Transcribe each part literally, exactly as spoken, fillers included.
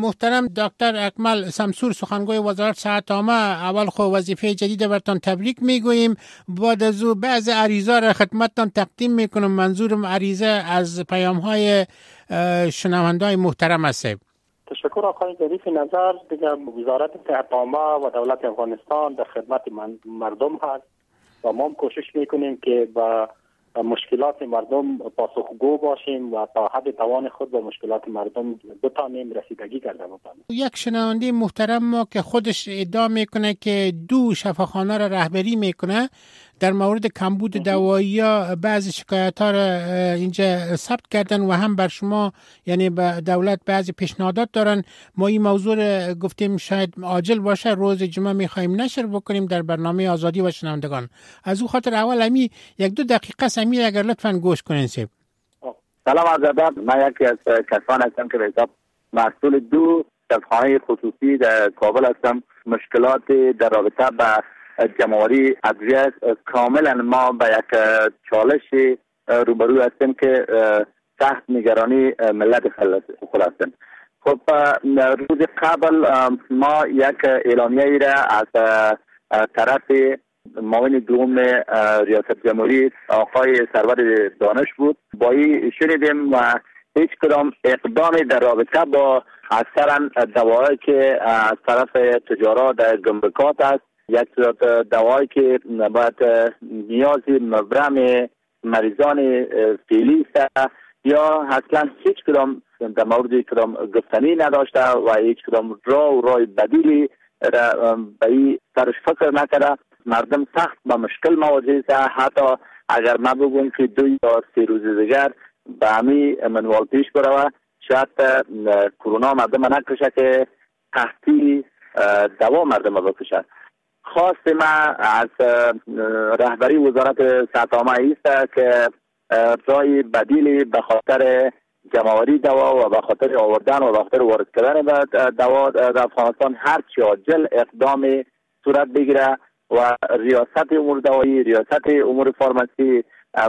محترم دکتر اکمل سمسور، سخنگوی وزارت صحت عامه، اول خو وظیفه جدید برتان تبریک میگوییم. بعد از او بعض عریضا را خدمتتان تقدیم میکنم. منظورم عریضه از پیام های شنوندای محترم است. تشکر آقای ظریف نظر. دیگر وزارت صحت عامه و دولت افغانستان در خدمت مردم هست و ما هم کوشش میکنیم که با مشکلات مردم پاسخگو باشیم و تا حد توان خود به مشکلات مردم بتانیم رسیدگی کرده باشیم. یک شنونده محترم ما که خودش ادعا میکنه که دو شفاخانه را رهبری میکنه، در مورد کمبود دوایی یا بعضی شکایت ها را اینجا ثبت کردن و هم بر شما یعنی به دولت بعضی پیشنهادات دارن. ما این موضوع را گفتیم شاید عاجل باشه، روز جمعه میخوایم نشر بکنیم در برنامه آزادی و شنوندگان. از او خاطر اول امی یک دو دقیقه سمی اگر لطفاً گوش کنین سیب. سلام عرض ادب. من یکی از کسان هستم که به حساب مسئول دو شفاخانه خصوصی در کابل هستم. مشکلات در رابطه با جمع‌آوری ادویه کاملا ما با یک چالش روبرو هستیم که سخت نگرانی ملت خود هستیم. خب روز قبل ما یک اعلامیه ای را از طرف معاون دوم ریاست جمهوری آقای سرور دانش بود با این شنیدیم و هیچ کدام اقدامی در رابطه با اکثرا دوایی که از طرف تجارت در گمرکات است، یک دوایی که باید نیاز مبرم مریضان فعلی است یا اصلا هیچ کدام در مورد کدام گفتنی نداشته و هیچ کدام راه و راه بدیلی به این سرش فکر نکرده. مردم سخت با مشکل مواجه است. حتی اگر ما بگویم که دو یا سه روز دیگر به همی منوال پیش بروه، شاید کرونا مردم نکشه که قحطی دوا مردم بکشه. خواست ما از رهبری وزارت صحت عامه است که راه بدیلی به خاطر جمع‌آوری دوا و به خاطر آوردن و به خاطر وارد کردن دوا در افغانستان هر چی عاجل اقدام صورت بگیره و ریاست امور دوایی، ریاست امور فارماسی،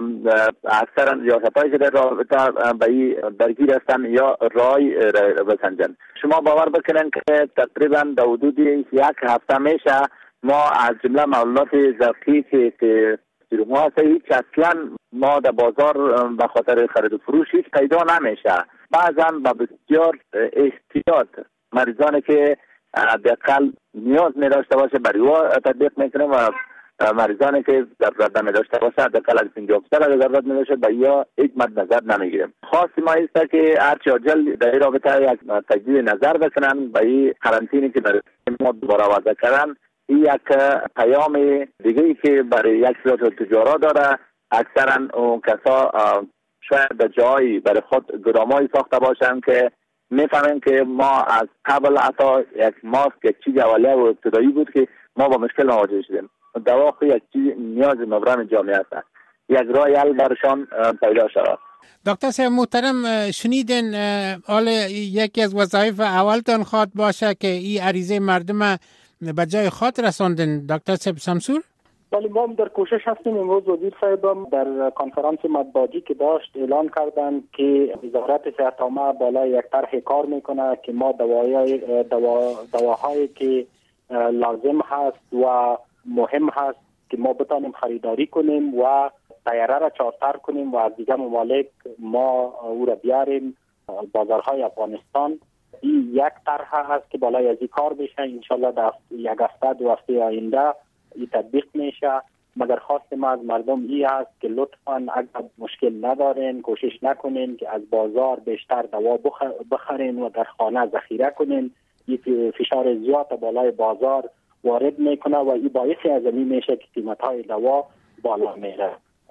اکثرا ریاست هایی که در رابطه به این درگیر هستن یا رای بسنجن. شما باور بکنن که تقریبا در حدود یک هفته میشه ما از جمله معلولات زرقی که ما هست هیچ اصلا ما در بازار به خاطر خرید و فروش هیچ پیدا نمیشه. بعضا با بسیار احتیاط مریضانی که حداقل نیاز می داشته باشه برای او تطبیق میکنیم و مریضانی که ضرورت نمی داشته باشه حداقل از پنجاه درصد اگر ضرورت می داشته به یا هیچ مد نظر نمیگیریم. خواست ما است که هرچی عاجل در این رابطه یک تجدید نظر بکنن به این قرنطینی که در ما دوباره وضع کردن. این یک پیام دیگه ای که برای یک سری تجارت داره. اکثرا اون کسا شاید در جایی برای خود گرامایی ساخته باشن که میفهمیم که ما از قبل حتی یک ماسک یک چیز اولیه و ابتدایی بود که ما با مشکل مواجه شدیم. دوا خو یک چیز نیاز مبرم جامعه است. یک راه حل برشان پیدا شود. دکتر صاحب محترم، شنیدین حال یکی از وظایف اولتان خواد باشه که این عریضه مردم به جای خود رساندن. دکتر صاحب سمسور؟ ولی ما هم در کوشش هستیم. امروز وزیر صاحبم در کنفرانس مطبوعاتی که داشت اعلان کردند که وزارت صحت عامه بالای یک طرح کار میکنه که ما دوای دوا دواهایی که لازم هست و مهم هست که ما بتانیم خریداری کنیم و طیاره را چارتر کنیم و از دیگه ممالک ما او را بیاریم بازارهای افغانستان. این یک طرح هست که بالای از این کار بشه. انشالله در یک هفته دو هفته آینده این تطبیق میشه. مگر خواست ما از مردم این است که لطفاً اگر مشکل ندارین کوشش نکنین که از بازار بیشتر دوا بخرین و در خانه ذخیره کنین. این فشار زیاد بالای بازار وارد میکنه و این باعث از این میشه که قیمت‌های دوا بالا میره.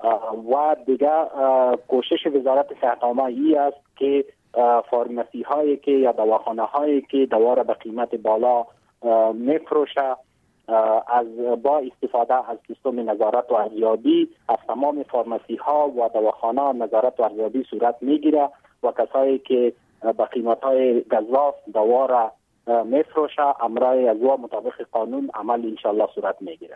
و دیگه کوشش وزارت صحت عامه این است که فارمسی هایی که یا دواخانه هایی که دوا را به قیمت بالا میفروشه از با استفاده از سیستم نظارت و ارزیابی از تمام فارمسی ها و دواخانه نظارت و ارزیابی صورت میگیره و کسایی که به قیمت های گزاف دوا را میفروشه امرای از او مطابق قانون عمل انشالله صورت میگیره.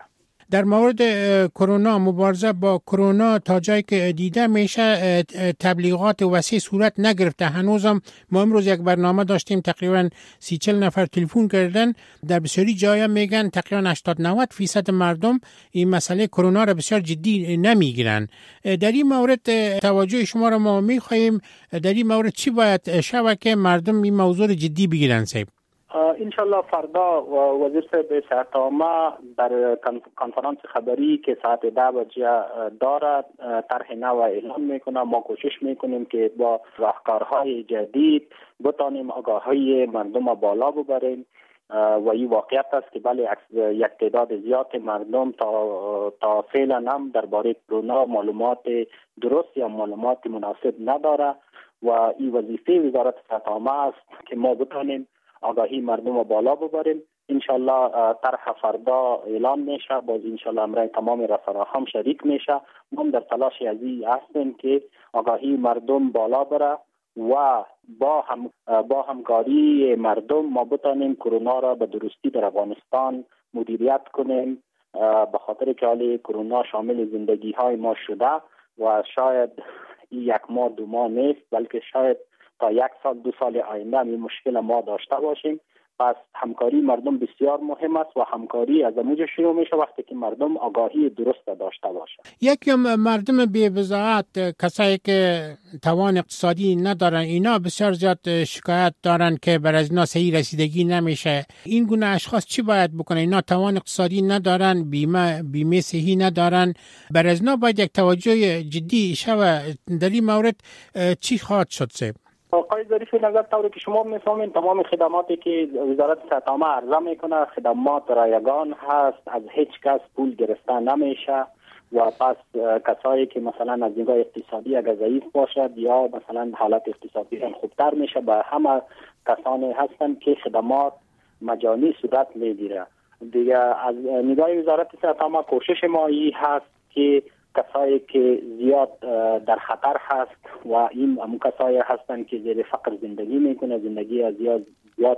در مورد کرونا، مبارزه با کرونا تا جایی که دیده میشه تبلیغات وسیع صورت نگرفته. هنوزم ما امروز یک برنامه داشتیم تقریبا سی چل نفر تلفن کردن، در بسیاری جایا میگن تقریبا هشتاد نود فیصد مردم این مسئله کرونا را بسیار جدی نمیگیرن. در این مورد توجه شما را ما میخواهیم. در این مورد چی باید شود که مردم این موضوع جدی بگیرن؟ صاحب انشالله فردا وزیر صاحب صحت عامه در کنفرانس خبری که ساعت ده بجه دارد طرح نو اعلام میکنه. ما کوشش میکنیم که با راهکارهای جدید بتانیم آگاهی مردم بالا ببریم و این واقعیت است که بله یک تعداد زیاد مردم تا تا فعلا هم درباره کرونا معلومات درست یا معلومات مناسب نداره و این وظیفه وزارت صحت عامه است که ما بتانیم آگاهی مردم بالا ببریم. انشالله طرح فردا اعلان میشه، باز انشالله امرای تمام رسانه‌ها هم شریک میشه. ما در تلاش ازی هستیم که آگاهی مردم بالا بره و با هم با همکاری مردم ما بتانیم کرونا را به درستی در افغانستان مدیریت کنیم، به خاطر که حال کرونا شامل زندگی های ما شده و شاید یک ماه دو ماه نیست، بلکه شاید تا یک سال دو سال آینده این مشکل ما داشته باشیم. پس همکاری مردم بسیار مهم است و همکاری از اونجا شروع میشه وقتی که مردم آگاهی درست داشته باشه. یکی مردم بی بضاعت، کسایی که توان اقتصادی ندارن، اینا بسیار زیاد شکایت دارن که بر از اینا صحیح رسیدگی نمیشه. این گونه اشخاص چی باید بکنن؟ اینا توان اقتصادی ندارن، بیمه بیمه صحی ندارن، بر از اینا باید یک توجه جدی شود. در این مورد چی خواهد شد صاحب؟ آقای ظریف، نظر طوری که شما میفهمین تمام خدماتی که وزارت صحت عامه عرضه میکنه خدمات رایگان هست، از هیچ کس پول گرفته نمیشه و پس کسایی که مثلا از نگاه اقتصادی اگر ضعیف باشد یا مثلا حالت اقتصادی خوبتر میشه به همه کسانی هستن که خدمات مجانی صورت میگیره. دیگه از نگاه وزارت صحت عامه کوشش ما ای هست که کسایی که زیاد در خطر هست و این همون کسایی هستند که زیر فقر زندگی میکنه، زندگی از زیاد زیاد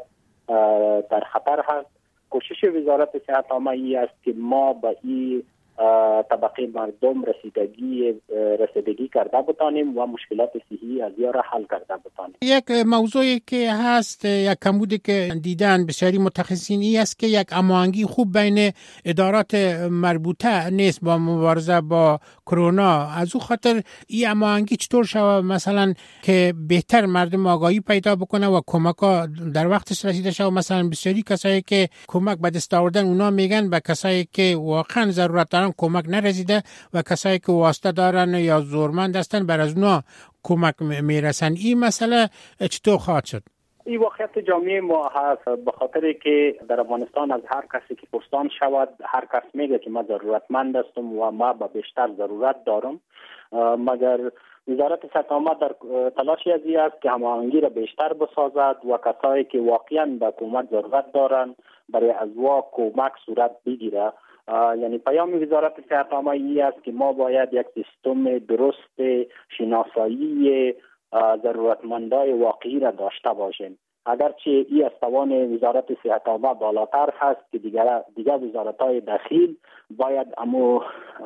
در خطر هست. کوشش وزارت صحت عامه ای است که ما به این طبقه مردم رسیدگی رسیدگی کرده بتانیم و مشکلات صحی از یا را حل کرده بتانیم. یک موضوعی که هست، یک کمبودی که دیدن بسیاری متخصصین ای است که یک هماهنگی خوب بین ادارات مربوطه نیست با مبارزه با کرونا. از او خاطر این هماهنگی چطور شود مثلا که بهتر مردم آگاهی پیدا بکنه و کمک‌ها در وقتش رسیده شود؟ مثلا بسیاری کسایی که کمک به دست آوردن اونا میگن به کسایی که واقعا ضرورت دارن کمک نرسیده و کسایی که واسطه دارن یا زورمند هستن بر از اونا کمک میرسن. این مسئله چطور خواهد شد؟ این واقعیت جامعه ما هست، به خاطر که در افغانستان از هر کسی که پرسان شود هر کس میگه که من ضرورتمند هستم و ما به بیشتر ضرورت دارم، مگر وزارت صحت عامه در تلاشی ازی است که هماهنگی را بیشتر بسازد و کسایی که واقعا به کمک ضرورت دارند برای از وا کمک صورت بگیره. یعنی پیام وزارت صحت عامه ای است که ما باید یک سیستم درست شناسایی ضرورتمندای واقعی را داشته باشیم. اگرچه این از توان وزارت صحت عامه بالاتر هست که دیگر دیگر وزارت‌های داخل باید امو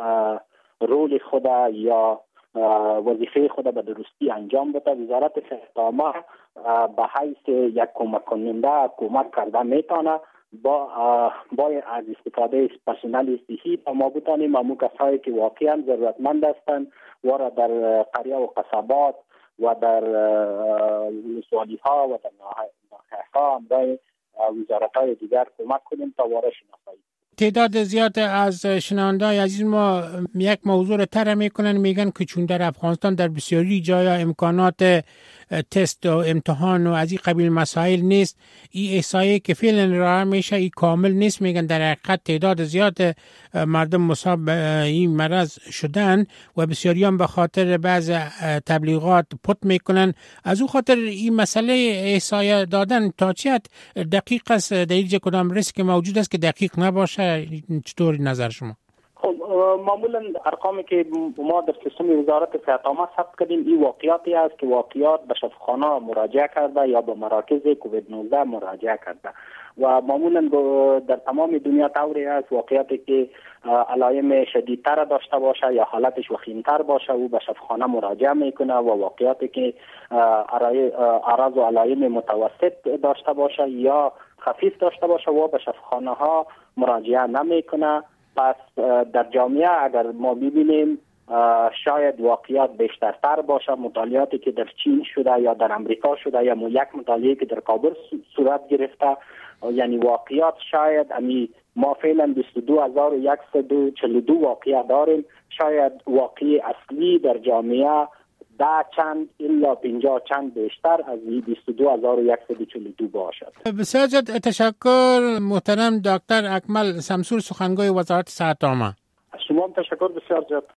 رول خود یا وظیفه خود به درستی انجام بده. وزارت صحت عامه به حیث یک کمک کننده کمک کرده میتونه با با از استفاده پرسنل صحی ما بتانیم امو کسایی که واقعا ضرورتمند هستند و را در قریه و قصبات و در ولسوالی ها و در ناحیه ها برای وزارت های دیگر کمک کنیم تا وارد شناسایی. تعداد زیاد از شنونده‌های عزیز ما یک موضوع را طرح میکنن، میگن که چون در افغانستان در بسیاری جایا امکانات تست و امتحان و از این قبیل مسائل نیست، این احصایه که فعلا راه میشه این کامل نیست. میگن در حقیقت تعداد زیاد مردم مصاب به این مرض شدن و بسیاری هم به خاطر بعض تبلیغات پت میکنن. از او خاطر این مسئله احصایه دادن تا چه حد دقیق است؟ در اینجا کدام ریسک موجود است که دقیق نباشه؟ چطور نظر شما؟ خب معمولا ارقامی که ما در سیستم وزارت صحت عامه ثبت کردیم این واقعیاتی است که واقعیات به شفاخانه مراجعه کرده یا به مراکز کووید نوزده مراجعه کرده و معمولا در تمام دنیا طوری است واقعیاتی که علائم شدیدتر داشته باشه یا حالتش وخیمتر باشه او به شفاخانه مراجعه میکنه و واقعیاتی که اعراض و علائم متوسط داشته باشه یا خفیف داشته باشه و به شفاخانه ها مراجعه نمیکنه. پس در جامعه اگر ما ببینیم شاید واقعیات بیشترتر باشه، مطالعاتی که در چین شده یا در امریکا شده یا یک مطالعه که در کابل صورت گرفته، یعنی واقعیات شاید امی ما فعلا بیست و دو هزار و صد و چهل و دو واقعه داریم، شاید واقعی اصلی در جامعه ده چند الا پنجاه چند بیشتر از بیست و دو هزار و صد و چهل و دو باشد. بسیار زیاد تشکر محترم دکتر اکمل سمسور، سخنگوی وزارت صحت عامه. شما هم تشکر بسیار زیاد.